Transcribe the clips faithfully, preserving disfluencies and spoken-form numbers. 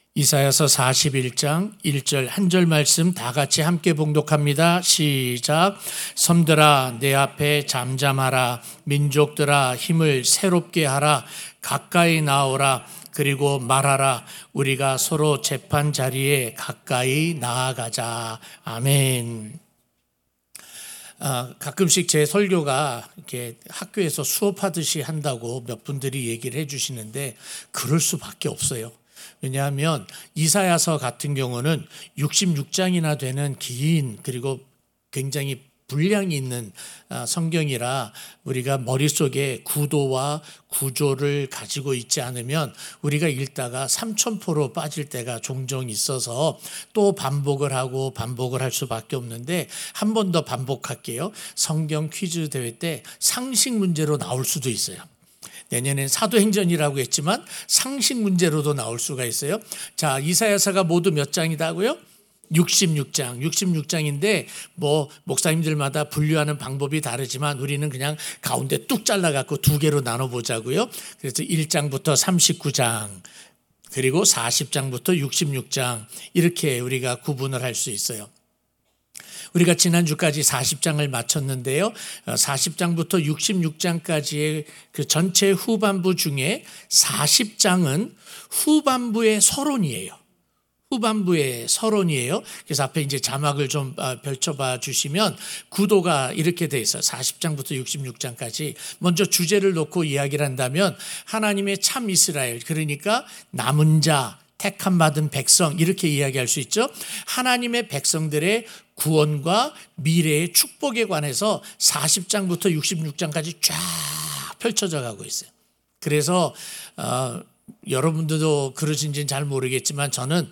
이사야서 사십일 장 일 절 한 절 말씀 다 같이 함께 봉독합니다. 시작. 섬들아 내 앞에 잠잠하라. 민족들아 힘을 새롭게 하라. 가까이 나오라. 그리고 말하라. 우리가 서로 재판 자리에 가까이 나아가자. 아멘. 아, 가끔씩 제 설교가 이렇게 학교에서 수업하듯이 한다고 몇 분들이 얘기를 해주시는데 그럴 수밖에 없어요. 왜냐하면 이사야서 같은 경우는 육십육 장이나 되는 긴 그리고 굉장히 분량이 있는 성경이라 우리가 머릿속에 구도와 구조를 가지고 있지 않으면 우리가 읽다가 삼천포로 빠질 때가 종종 있어서 또 반복을 하고 반복을 할 수밖에 없는데 한 번 더 반복할게요. 성경 퀴즈 대회 때 상식 문제로 나올 수도 있어요. 내년엔 사도행전이라고 했지만 상식 문제로도 나올 수가 있어요. 자, 이사야서가 모두 몇 장이다고요? 육십육 장. 육십육 장인데 뭐 목사님들마다 분류하는 방법이 다르지만 우리는 그냥 가운데 뚝 잘라갖고 두 개로 나눠보자고요. 그래서 일 장부터 삼십구 장 그리고 사십 장부터 육십육 장 이렇게 우리가 구분을 할 수 있어요. 우리가 지난주까지 사십 장을 마쳤는데요. 사십 장부터 육십육 장까지의 그 전체 후반부 중에 사십 장은 후반부의 서론이에요. 후반부의 서론이에요. 그래서 앞에 이제 자막을 좀 펼쳐봐 주시면 구도가 이렇게 돼 있어요. 사십 장부터 육십육 장까지. 먼저 주제를 놓고 이야기를 한다면 하나님의 참 이스라엘, 그러니까 남은 자, 택함 받은 백성 이렇게 이야기할 수 있죠. 하나님의 백성들의 구원과 미래의 축복에 관해서 사십 장부터 육십육 장까지 쫙 펼쳐져 가고 있어요. 그래서 어, 여러분들도 그러신지는 잘 모르겠지만 저는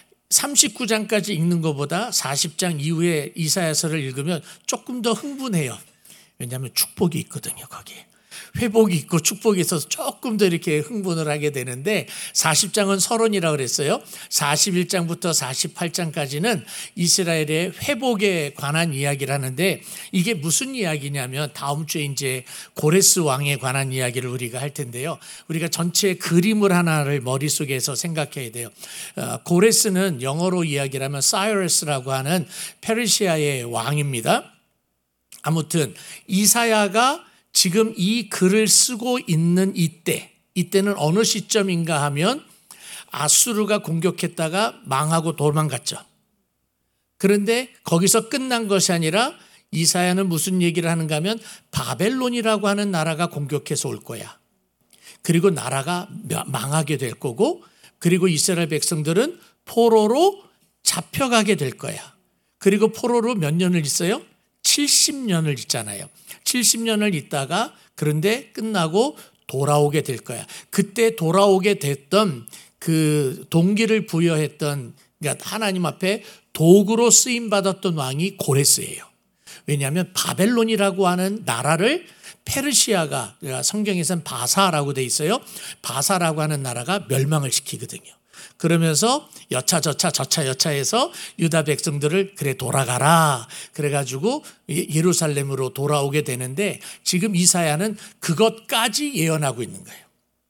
삼십구 장까지 읽는 것보다 사십 장 이후에 이사야서를 읽으면 조금 더 흥분해요. 왜냐하면 축복이 있거든요, 거기에. 회복이 있고 축복이 있어서 조금 더 이렇게 흥분을 하게 되는데 사십 장은 서론이라고 그랬어요. 사십일 장부터 사십팔 장까지는 이스라엘의 회복에 관한 이야기를 하는데 이게 무슨 이야기냐면 다음 주에 이제 고레스 왕에 관한 이야기를 우리가 할 텐데요. 우리가 전체 그림을 하나를 머릿속에서 생각해야 돼요. 고레스는 영어로 이야기를 하면 사이러스라고 하는 페르시아의 왕입니다. 아무튼 이사야가 지금 이 글을 쓰고 있는 이때, 이때는 어느 시점인가 하면 아수르가 공격했다가 망하고 도망갔죠. 그런데 거기서 끝난 것이 아니라 이사야는 무슨 얘기를 하는가 하면 바벨론이라고 하는 나라가 공격해서 올 거야. 그리고 나라가 망하게 될 거고 그리고 이스라엘 백성들은 포로로 잡혀가게 될 거야. 그리고 포로로 몇 년을 있어요? 칠십 년을 있잖아요. 칠십 년을 있다가 그런데 끝나고 돌아오게 될 거야. 그때 돌아오게 됐던 그 동기를 부여했던 그러니까 하나님 앞에 도구로 쓰임받았던 왕이 고레스예요. 왜냐하면 바벨론이라고 하는 나라를 페르시아가 성경에서는 바사라고 돼 있어요. 바사라고 하는 나라가 멸망을 시키거든요. 그러면서 여차저차 저차 여차해서 유다 백성들을 그래 돌아가라 그래가지고 예루살렘으로 돌아오게 되는데 지금 이사야는 그것까지 예언하고 있는 거예요.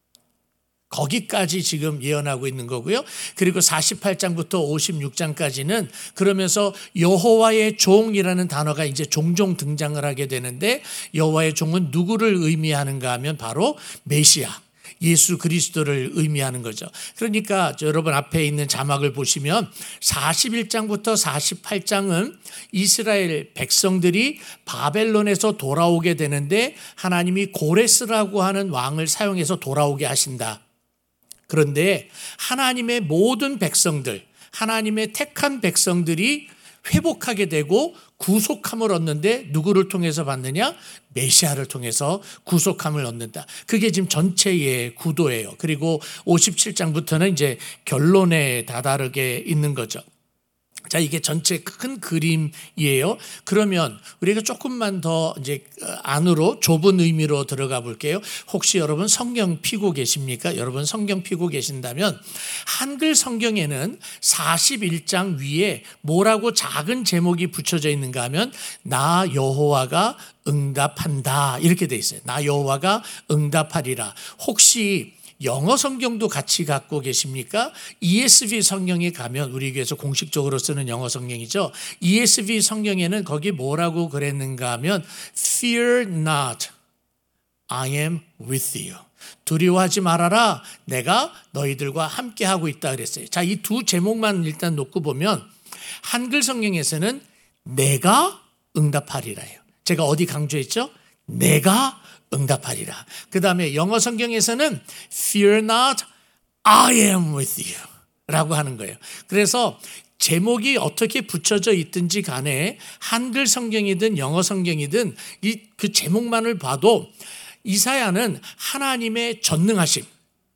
거기까지 지금 예언하고 있는 거고요. 그리고 사십팔 장부터 오십육 장까지는 그러면서 여호와의 종이라는 단어가 이제 종종 등장을 하게 되는데 여호와의 종은 누구를 의미하는가 하면 바로 메시아. 예수 그리스도를 의미하는 거죠. 그러니까 여러분 앞에 있는 자막을 보시면 사십일 장부터 사십팔 장은 이스라엘 백성들이 바벨론에서 돌아오게 되는데 하나님이 고레스라고 하는 왕을 사용해서 돌아오게 하신다. 그런데 하나님의 모든 백성들, 하나님의 택한 백성들이 회복하게 되고 구속함을 얻는데 누구를 통해서 받느냐? 메시아를 통해서 구속함을 얻는다. 그게 지금 전체의 구도예요. 그리고 오십칠 장부터는 이제 결론에 다다르게 있는 거죠. 자, 이게 전체 큰 그림이에요. 그러면 우리가 조금만 더 이제 안으로 좁은 의미로 들어가 볼게요. 혹시 여러분 성경 피고 계십니까? 여러분 성경 피고 계신다면 한글 성경에는 사십일 장 위에 뭐라고 작은 제목이 붙여져 있는가 하면 나 여호와가 응답한다 이렇게 돼 있어요. 나 여호와가 응답하리라. 혹시 영어 성경도 같이 갖고 계십니까? 이에스브이 성경에 가면 우리 교회에서 공식적으로 쓰는 영어 성경이죠. 이에스브이 성경에는 거기 뭐라고 그랬는가 하면 Fear not, I am with you. 두려워하지 말아라. 내가 너희들과 함께 하고 있다 그랬어요. 자, 이 두 제목만 일단 놓고 보면 한글 성경에서는 내가 응답하리라요. 제가 어디 강조했죠? 내가 응답하리라. 그 다음에 영어 성경에서는 Fear not, I am with you 라고 하는 거예요. 그래서 제목이 어떻게 붙여져 있든지 간에 한글 성경이든 영어 성경이든 이 그 제목만을 봐도 이사야는 하나님의 전능하심,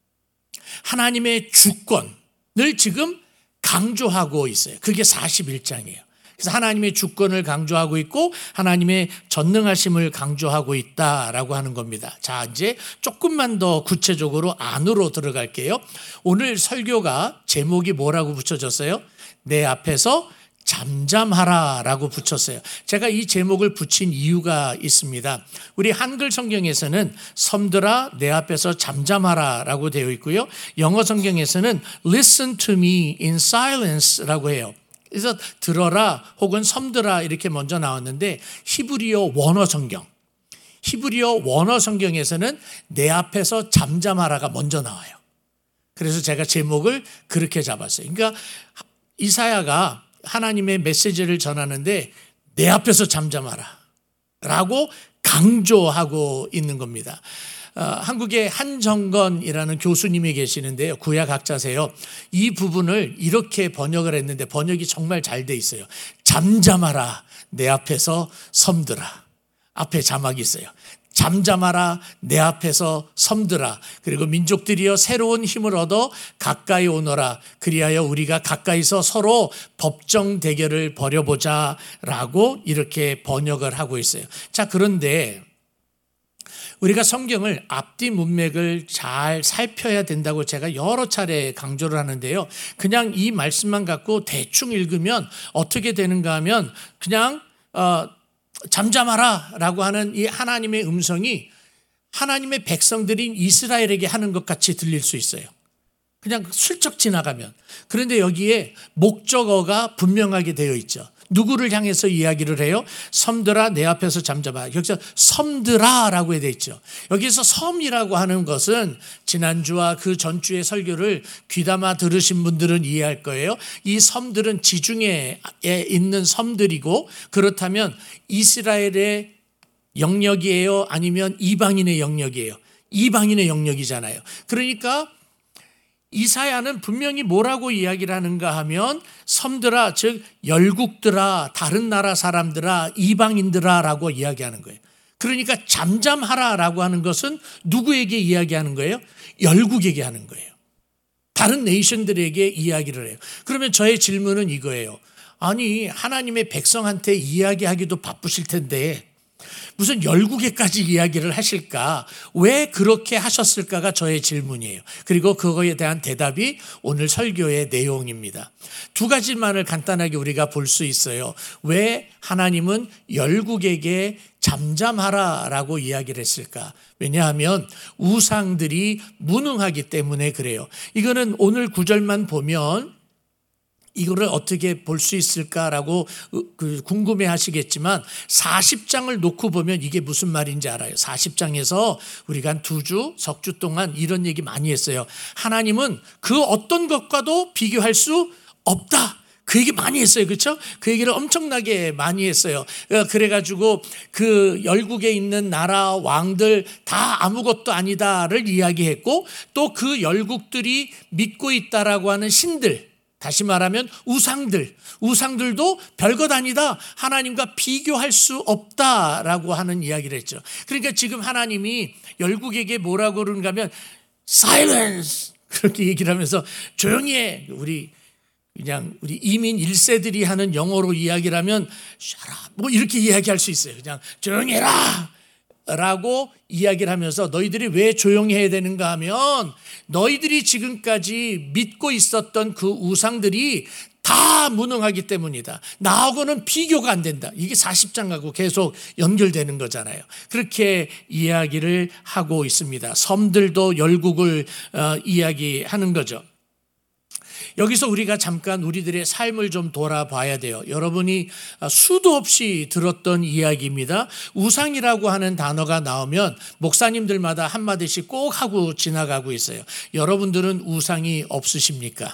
하나님의 주권을 지금 강조하고 있어요. 그게 사십일 장이에요. 그래서 하나님의 주권을 강조하고 있고 하나님의 전능하심을 강조하고 있다라고 하는 겁니다. 자, 이제 조금만 더 구체적으로 안으로 들어갈게요. 오늘 설교가 제목이 뭐라고 붙여졌어요? 내 앞에서 잠잠하라 라고 붙였어요. 제가 이 제목을 붙인 이유가 있습니다. 우리 한글 성경에서는 섬들아 내 앞에서 잠잠하라 라고 되어 있고요. 영어 성경에서는 listen to me in silence 라고 해요. 그래서 들어라 혹은 섬들아 이렇게 먼저 나왔는데 히브리어 원어 성경, 히브리어 원어 성경에서는 내 앞에서 잠잠하라가 먼저 나와요. 그래서 제가 제목을 그렇게 잡았어요. 그러니까 이사야가 하나님의 메시지를 전하는데 내 앞에서 잠잠하라 라고 강조하고 있는 겁니다. 어, 한국에 한정건이라는 교수님이 계시는데요. 구약학자세요. 이 부분을 이렇게 번역을 했는데 번역이 정말 잘 돼 있어요. 잠잠하라 내 앞에서 섬들아. 앞에 자막이 있어요. 잠잠하라 내 앞에서 섬들아. 그리고 민족들이여 새로운 힘을 얻어 가까이 오너라. 그리하여 우리가 가까이서 서로 법정 대결을 벌여보자 라고 이렇게 번역을 하고 있어요. 자, 그런데 우리가 성경을 앞뒤 문맥을 잘 살펴야 된다고 제가 여러 차례 강조를 하는데요. 그냥 이 말씀만 갖고 대충 읽으면 어떻게 되는가 하면 그냥 어, 잠잠하라 라고 하는 이 하나님의 음성이 하나님의 백성들인 이스라엘에게 하는 것 같이 들릴 수 있어요. 그냥 슬쩍 지나가면. 그런데 여기에 목적어가 분명하게 되어 있죠. 누구를 향해서 이야기를 해요? 섬들아 내 앞에서 잠잠하라. 여기서 섬들아 라고 되어 있죠. 여기서 섬이라고 하는 것은 지난주와 그 전주의 설교를 귀담아 들으신 분들은 이해할 거예요. 이 섬들은 지중해에 있는 섬들이고 그렇다면 이스라엘의 영역이에요? 아니면 이방인의 영역이에요? 이방인의 영역이잖아요. 그러니까 이사야는 분명히 뭐라고 이야기를 하는가 하면 섬들아 즉 열국들아 다른 나라 사람들아 이방인들아 라고 이야기하는 거예요. 그러니까 잠잠하라 라고 하는 것은 누구에게 이야기하는 거예요? 열국에게 하는 거예요. 다른 네이션들에게 이야기를 해요. 그러면 저의 질문은 이거예요. 아니 하나님의 백성한테 이야기하기도 바쁘실 텐데 무슨 열국에까지 이야기를 하실까? 왜 그렇게 하셨을까가 저의 질문이에요. 그리고 그거에 대한 대답이 오늘 설교의 내용입니다. 두 가지만을 간단하게 우리가 볼 수 있어요. 왜 하나님은 열국에게 잠잠하라라고 이야기를 했을까? 왜냐하면 우상들이 무능하기 때문에 그래요. 이거는 오늘 구절만 보면 이거를 어떻게 볼 수 있을까라고 궁금해 하시겠지만 사십 장을 놓고 보면 이게 무슨 말인지 알아요. 사십 장에서 우리가 한 두 주, 석 주 동안 이런 얘기 많이 했어요. 하나님은 그 어떤 것과도 비교할 수 없다. 그 얘기 많이 했어요. 그렇죠? 그 얘기를 엄청나게 많이 했어요. 그래가지고 그 열국에 있는 나라 왕들 다 아무것도 아니다를 이야기했고 또 그 열국들이 믿고 있다라고 하는 신들 다시 말하면 우상들, 우상들도 별것 아니다. 하나님과 비교할 수 없다라고 하는 이야기를 했죠. 그러니까 지금 하나님이 열국에게 뭐라고 그러는가 하면 silence 그렇게 얘기를 하면서 조용히 해. 우리 그냥 우리 이민 일 세들이 하는 영어로 이야기를 하면 shut up 뭐 이렇게 이야기할 수 있어요. 그냥 조용히 해라. 라고 이야기를 하면서 너희들이 왜 조용히 해야 되는가 하면 너희들이 지금까지 믿고 있었던 그 우상들이 다 무능하기 때문이다. 나하고는 비교가 안 된다. 이게 사십 장하고 계속 연결되는 거잖아요. 그렇게 이야기를 하고 있습니다. 섬들도 열국을 어, 이야기하는 거죠. 여기서 우리가 잠깐 우리들의 삶을 좀 돌아봐야 돼요. 여러분이 수도 없이 들었던 이야기입니다. 우상이라고 하는 단어가 나오면 목사님들마다 한마디씩 꼭 하고 지나가고 있어요. 여러분들은 우상이 없으십니까?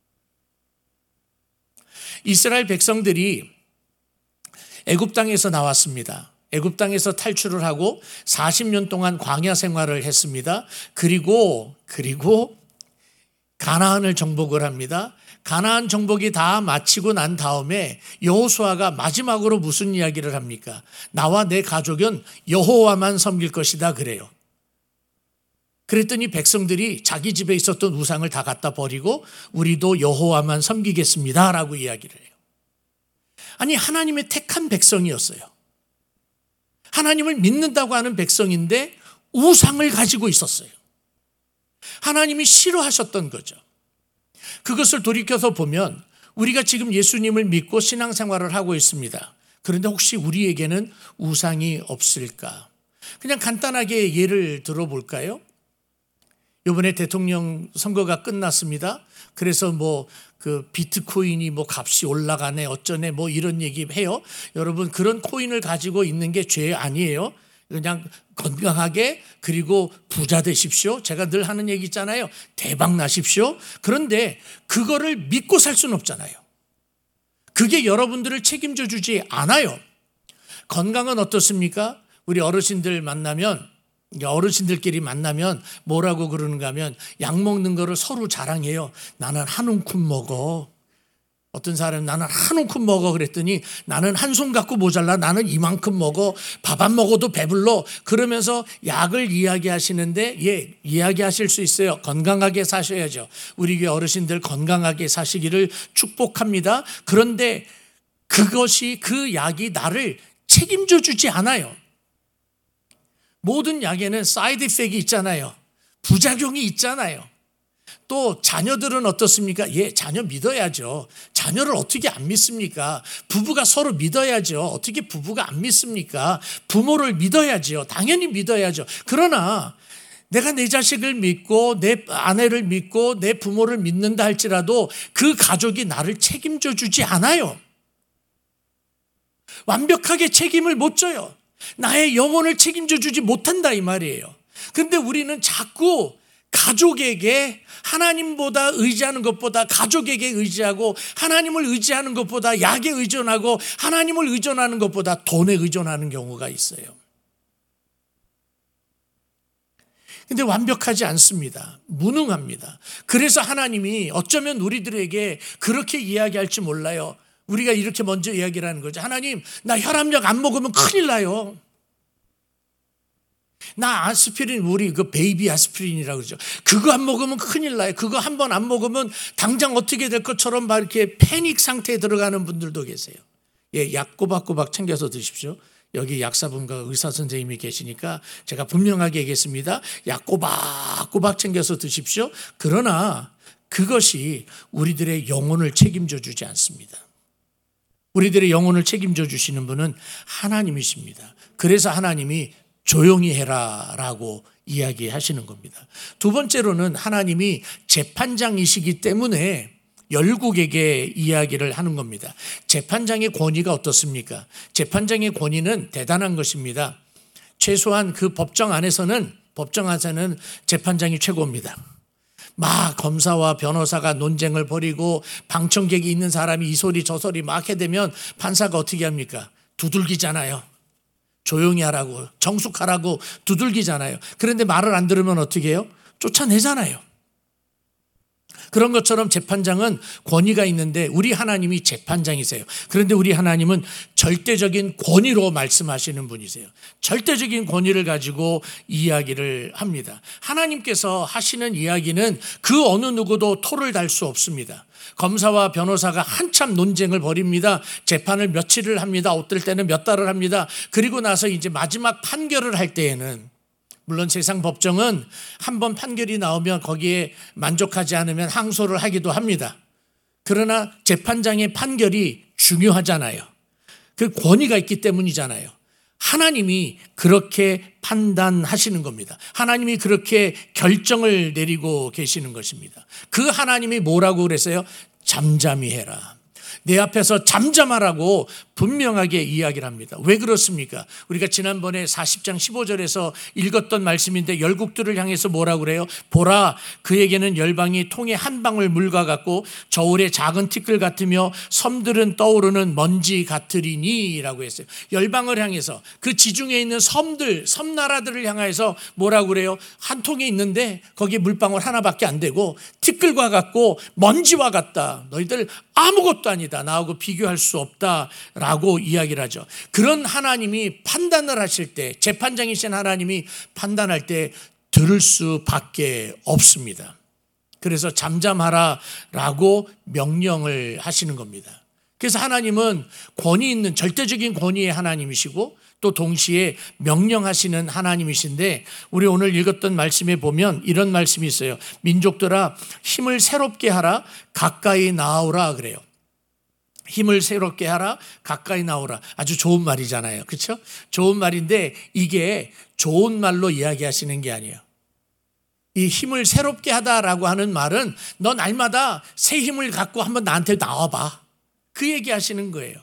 이스라엘 백성들이 애굽 땅에서 나왔습니다. 애굽 땅에서 탈출을 하고 사십 년 동안 광야 생활을 했습니다. 그리고 그리고 가나안을 정복을 합니다. 가나안 정복이 다 마치고 난 다음에 여호수아가 마지막으로 무슨 이야기를 합니까? 나와 내 가족은 여호와만 섬길 것이다 그래요. 그랬더니 백성들이 자기 집에 있었던 우상을 다 갖다 버리고 우리도 여호와만 섬기겠습니다 라고 이야기를 해요. 아니, 하나님의 택한 백성이었어요. 하나님을 믿는다고 하는 백성인데 우상을 가지고 있었어요. 하나님이 싫어하셨던 거죠. 그것을 돌이켜서 보면 우리가 지금 예수님을 믿고 신앙생활을 하고 있습니다. 그런데 혹시 우리에게는 우상이 없을까? 그냥 간단하게 예를 들어볼까요? 이번에 대통령 선거가 끝났습니다. 그래서 뭐 그 비트코인이 뭐 값이 올라가네 어쩌네 뭐 이런 얘기 해요. 여러분, 그런 코인을 가지고 있는 게 죄 아니에요. 그냥 건강하게 그리고 부자 되십시오. 제가 늘 하는 얘기 있잖아요. 대박 나십시오. 그런데 그거를 믿고 살 수는 없잖아요. 그게 여러분들을 책임져 주지 않아요. 건강은 어떻습니까? 우리 어르신들 만나면 어르신들끼리 만나면 뭐라고 그러는가 하면 약 먹는 거를 서로 자랑해요. 나는 한 움큼 먹어. 어떤 사람은 나는 한 움큼 먹어 그랬더니 나는 한 손 갖고 모자라. 나는 이만큼 먹어. 밥 안 먹어도 배불러. 그러면서 약을 이야기하시는데 예, 이야기하실 수 있어요. 건강하게 사셔야죠. 우리 교회 어르신들 건강하게 사시기를 축복합니다. 그런데 그것이 그 약이 나를 책임져 주지 않아요. 모든 약에는 사이드 이펙트가 있잖아요. 부작용이 있잖아요. 또 자녀들은 어떻습니까? 예, 자녀 믿어야죠. 자녀를 어떻게 안 믿습니까? 부부가 서로 믿어야죠. 어떻게 부부가 안 믿습니까? 부모를 믿어야죠. 당연히 믿어야죠. 그러나 내가 내 자식을 믿고 내 아내를 믿고 내 부모를 믿는다 할지라도 그 가족이 나를 책임져 주지 않아요. 완벽하게 책임을 못 져요. 나의 영혼을 책임져 주지 못한다 이 말이에요. 그런데 우리는 자꾸 가족에게 하나님보다 의지하는 것보다 가족에게 의지하고 하나님을 의지하는 것보다 약에 의존하고 하나님을 의존하는 것보다 돈에 의존하는 경우가 있어요. 근데 완벽하지 않습니다. 무능합니다. 그래서 하나님이 어쩌면 우리들에게 그렇게 이야기할지 몰라요. 우리가 이렇게 먼저 이야기를 하는 거죠. 하나님, 나 혈압약 안 먹으면 큰일 나요. 나 아스피린, 우리 그 베이비 아스피린이라고 그러죠. 그거 안 먹으면 큰일 나요. 그거 한 번 안 먹으면 당장 어떻게 될 것처럼 막 이렇게 패닉 상태에 들어가는 분들도 계세요. 예, 약 꼬박꼬박 챙겨서 드십시오. 여기 약사분과 의사 선생님이 계시니까 제가 분명하게 얘기했습니다. 약 꼬박꼬박 챙겨서 드십시오. 그러나 그것이 우리들의 영혼을 책임져 주지 않습니다. 우리들의 영혼을 책임져 주시는 분은 하나님이십니다. 그래서 하나님이 조용히 해라 라고 이야기하시는 겁니다. 두 번째로는 하나님이 재판장이시기 때문에 열국에게 이야기를 하는 겁니다. 재판장의 권위가 어떻습니까? 재판장의 권위는 대단한 것입니다. 최소한 그 법정 안에서는 법정 안에서는 재판장이 최고입니다. 막 검사와 변호사가 논쟁을 벌이고 방청객이 있는 사람이 이 소리 저 소리 막 해대면 판사가 어떻게 합니까? 두들기잖아요. 조용히 하라고 정숙하라고 두들기잖아요. 그런데 말을 안 들으면 어떻게 해요? 쫓아내잖아요. 그런 것처럼 재판장은 권위가 있는데 우리 하나님이 재판장이세요. 그런데 우리 하나님은 절대적인 권위로 말씀하시는 분이세요. 절대적인 권위를 가지고 이야기를 합니다. 하나님께서 하시는 이야기는 그 어느 누구도 토를 달 수 없습니다. 검사와 변호사가 한참 논쟁을 벌입니다. 재판을 며칠을 합니다. 어떨 때는 몇 달을 합니다. 그리고 나서 이제 마지막 판결을 할 때에는, 물론 세상 법정은 한번 판결이 나오면 거기에 만족하지 않으면 항소를 하기도 합니다. 그러나 재판장의 판결이 중요하잖아요. 그 권위가 있기 때문이잖아요. 하나님이 그렇게 판단하시는 겁니다. 하나님이 그렇게 결정을 내리고 계시는 것입니다. 그 하나님이 뭐라고 그랬어요? 잠잠히 해라. 내 앞에서 잠잠하라고 분명하게 이야기를 합니다. 왜 그렇습니까? 우리가 지난번에 사십 장 십오 절에서 읽었던 말씀인데 열국들을 향해서 뭐라고 그래요? 보라, 그에게는 열방이 통에 한 방울 물과 같고 저울의 작은 티끌 같으며 섬들은 떠오르는 먼지 같으리니 라고 했어요. 열방을 향해서, 그 지중해 있는 섬들, 섬나라들을 향해서 뭐라고 그래요? 한 통에 있는데 거기에 물방울 하나밖에 안 되고 티끌과 같고 먼지와 같다. 너희들 아무것도 아니다. 나하고 비교할 수 없다 라고 이야기를 하죠. 그런 하나님이 판단을 하실 때, 재판장이신 하나님이 판단할 때 들을 수밖에 없습니다. 그래서 잠잠하라 라고 명령을 하시는 겁니다. 그래서 하나님은 권위 있는 절대적인 권위의 하나님이시고 또 동시에 명령하시는 하나님이신데, 우리 오늘 읽었던 말씀에 보면 이런 말씀이 있어요. 민족들아, 힘을 새롭게 하라, 가까이 나오라 그래요. 힘을 새롭게 하라, 가까이 나오라. 아주 좋은 말이잖아요. 그렇죠? 좋은 말인데 이게 좋은 말로 이야기하시는 게 아니에요. 이 힘을 새롭게 하다라고 하는 말은 너 날마다 새 힘을 갖고 한번 나한테 나와봐, 그 얘기하시는 거예요.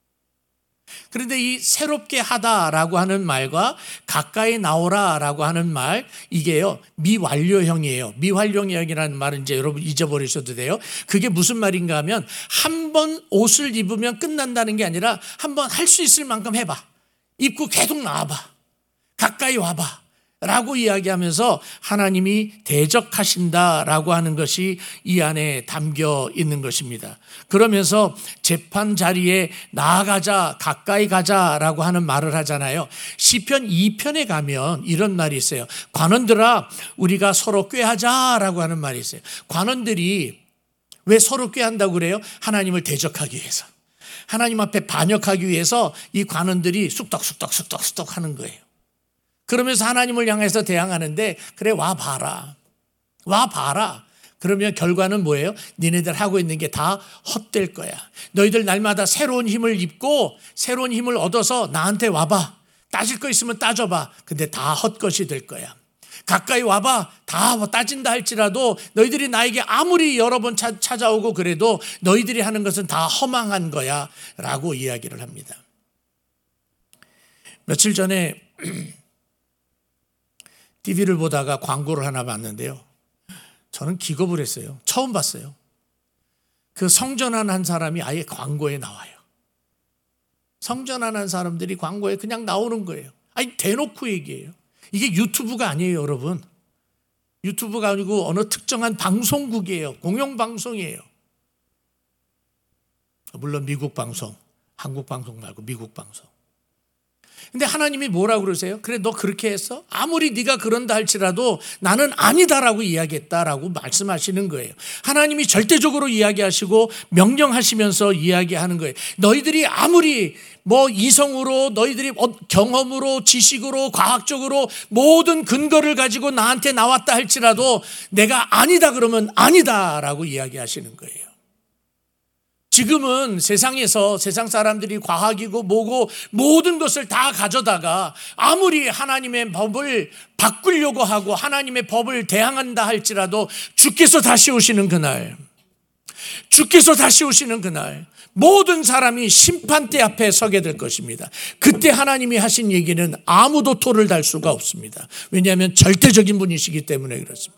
그런데 이 새롭게 하다라고 하는 말과 가까이 나오라라고 하는 말, 이게요 미완료형이에요. 미완료형이라는 말은 이제 여러분 잊어버리셔도 돼요. 그게 무슨 말인가 하면 한 번 옷을 입으면 끝난다는 게 아니라 한 번 할 수 있을 만큼 해봐, 입고 계속 나와봐, 가까이 와봐 라고 이야기하면서 하나님이 대적하신다라고 하는 것이 이 안에 담겨 있는 것입니다. 그러면서 재판 자리에 나아가자, 가까이 가자라고 하는 말을 하잖아요. 시편 이 편에 가면 이런 말이 있어요. 관원들아, 우리가 서로 꾀하자라고 하는 말이 있어요. 관원들이 왜 서로 꾀한다고 그래요? 하나님을 대적하기 위해서, 하나님 앞에 반역하기 위해서 이 관원들이 쑥덕쑥덕쑥덕쑥덕 하는 거예요. 그러면서 하나님을 향해서 대항하는데, 그래 와 봐라, 와 봐라. 그러면 결과는 뭐예요? 니네들 하고 있는 게 다 헛될 거야. 너희들 날마다 새로운 힘을 입고 새로운 힘을 얻어서 나한테 와봐. 따질 거 있으면 따져봐. 근데 다 헛것이 될 거야. 가까이 와봐. 다 따진다 할지라도 너희들이 나에게 아무리 여러 번 찾아오고 그래도 너희들이 하는 것은 다 허망한 거야 라고 이야기를 합니다. 며칠 전에 티비를 보다가 광고를 하나 봤는데요, 저는 기겁을 했어요. 처음 봤어요. 그 성전환한 사람이 아예 광고에 나와요. 성전환한 사람들이 광고에 그냥 나오는 거예요. 아니 대놓고 얘기해요. 이게 유튜브가 아니에요, 여러분. 유튜브가 아니고 어느 특정한 방송국이에요. 공영방송이에요. 물론 미국 방송, 한국 방송 말고 미국 방송. 근데 하나님이 뭐라고 그러세요? 그래 너 그렇게 했어? 아무리 네가 그런다 할지라도 나는 아니다라고 이야기했다라고 말씀하시는 거예요. 하나님이 절대적으로 이야기하시고 명령하시면서 이야기하는 거예요. 너희들이 아무리 뭐 이성으로, 너희들이 경험으로, 지식으로, 과학적으로 모든 근거를 가지고 나한테 나왔다 할지라도 내가 아니다 그러면 아니다라고 이야기하시는 거예요. 지금은 세상에서 세상 사람들이 과학이고 뭐고 모든 것을 다 가져다가 아무리 하나님의 법을 바꾸려고 하고 하나님의 법을 대항한다 할지라도 주께서 다시 오시는 그날, 주께서 다시 오시는 그날 모든 사람이 심판대 앞에 서게 될 것입니다. 그때 하나님이 하신 얘기는 아무도 토를 달 수가 없습니다. 왜냐하면 절대적인 분이시기 때문에 그렇습니다.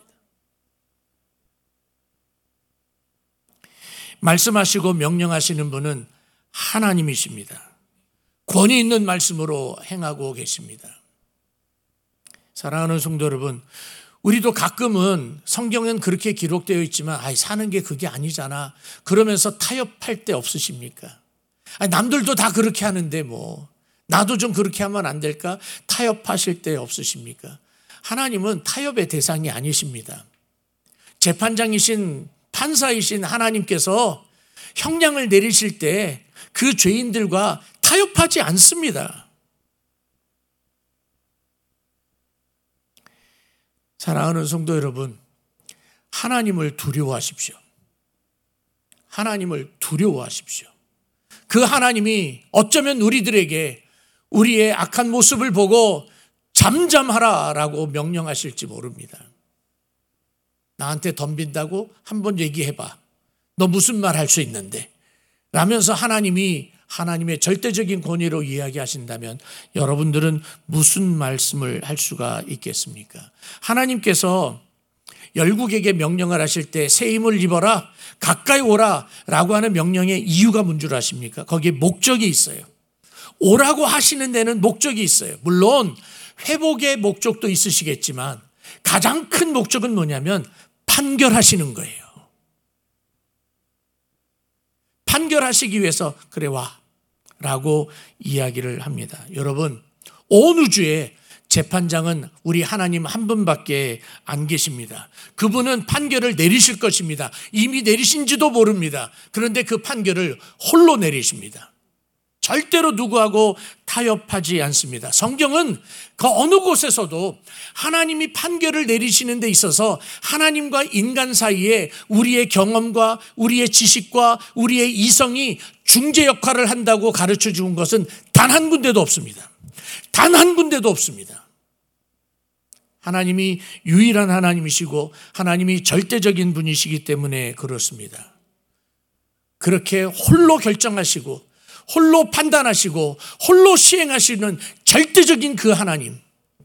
말씀하시고 명령하시는 분은 하나님이십니다. 권위 있는 말씀으로 행하고 계십니다. 사랑하는 성도 여러분, 우리도 가끔은 성경은 그렇게 기록되어 있지만 아이 사는 게 그게 아니잖아 그러면서 타협할 때 없으십니까? 아니, 남들도 다 그렇게 하는데 뭐 나도 좀 그렇게 하면 안 될까? 타협하실 때 없으십니까? 하나님은 타협의 대상이 아니십니다. 재판장이신 판사이신 하나님께서 형량을 내리실 때 그 죄인들과 타협하지 않습니다. 사랑하는 성도 여러분, 하나님을 두려워하십시오. 하나님을 두려워하십시오. 그 하나님이 어쩌면 우리들에게 우리의 악한 모습을 보고 잠잠하라라고 명령하실지 모릅니다. 나한테 덤빈다고 한번 얘기해봐. 너 무슨 말 할 수 있는데? 라면서 하나님이 하나님의 절대적인 권위로 이야기하신다면 여러분들은 무슨 말씀을 할 수가 있겠습니까? 하나님께서 열국에게 명령을 하실 때 새 힘을 입어라, 가까이 오라 라고 하는 명령의 이유가 뭔 줄 아십니까? 거기에 목적이 있어요. 오라고 하시는 데는 목적이 있어요. 물론 회복의 목적도 있으시겠지만 가장 큰 목적은 뭐냐면 판결하시는 거예요. 판결하시기 위해서 그래 와 라고 이야기를 합니다. 여러분, 온 우주에 재판장은 우리 하나님 한 분밖에 안 계십니다. 그분은 판결을 내리실 것입니다. 이미 내리신지도 모릅니다. 그런데 그 판결을 홀로 내리십니다. 절대로 누구하고 타협하지 않습니다. 성경은 그 어느 곳에서도 하나님이 판결을 내리시는 데 있어서 하나님과 인간 사이에 우리의 경험과 우리의 지식과 우리의 이성이 중재 역할을 한다고 가르쳐 준 것은 단 한 군데도 없습니다. 단 한 군데도 없습니다. 하나님이 유일한 하나님이시고 하나님이 절대적인 분이시기 때문에 그렇습니다. 그렇게 홀로 결정하시고 홀로 판단하시고 홀로 시행하시는 절대적인 그 하나님.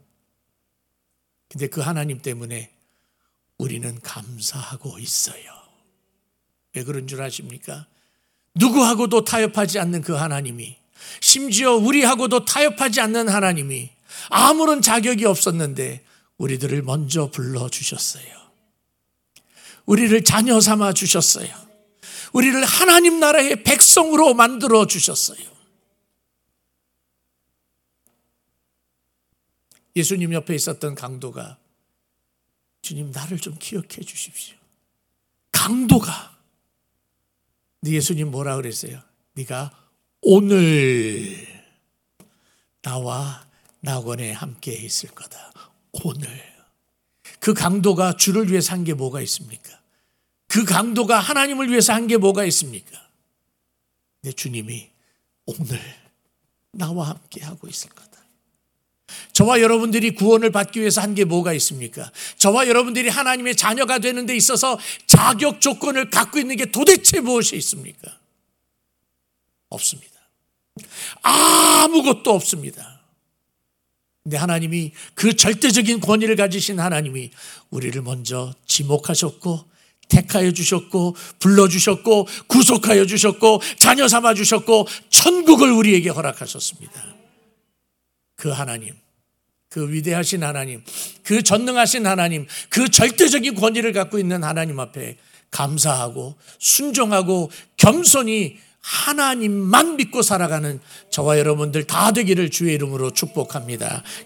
근데 그 하나님 때문에 우리는 감사하고 있어요. 왜 그런 줄 아십니까? 누구하고도 타협하지 않는 그 하나님이, 심지어 우리하고도 타협하지 않는 하나님이 아무런 자격이 없었는데 우리들을 먼저 불러주셨어요. 우리를 자녀 삼아 주셨어요. 우리를 하나님 나라의 백성으로 만들어 주셨어요. 예수님 옆에 있었던 강도가 주님 나를 좀 기억해 주십시오. 강도가. 근데 예수님 뭐라 그랬어요? 네가 오늘 나와 낙원에 함께 있을 거다. 오늘. 그 강도가 주를 위해 산 게 뭐가 있습니까? 그 강도가 하나님을 위해서 한 게 뭐가 있습니까? 내 주님이 오늘 나와 함께 하고 있을 거다. 저와 여러분들이 구원을 받기 위해서 한 게 뭐가 있습니까? 저와 여러분들이 하나님의 자녀가 되는 데 있어서 자격 조건을 갖고 있는 게 도대체 무엇이 있습니까? 없습니다. 아무것도 없습니다. 근데 하나님이 그 절대적인 권위를 가지신 하나님이 우리를 먼저 지목하셨고 택하여 주셨고 불러주셨고 구속하여 주셨고 자녀 삼아 주셨고 천국을 우리에게 허락하셨습니다. 그 하나님, 그 위대하신 하나님, 그 전능하신 하나님, 그 절대적인 권위를 갖고 있는 하나님 앞에 감사하고 순종하고 겸손히 하나님만 믿고 살아가는 저와 여러분들 다 되기를 주의 이름으로 축복합니다.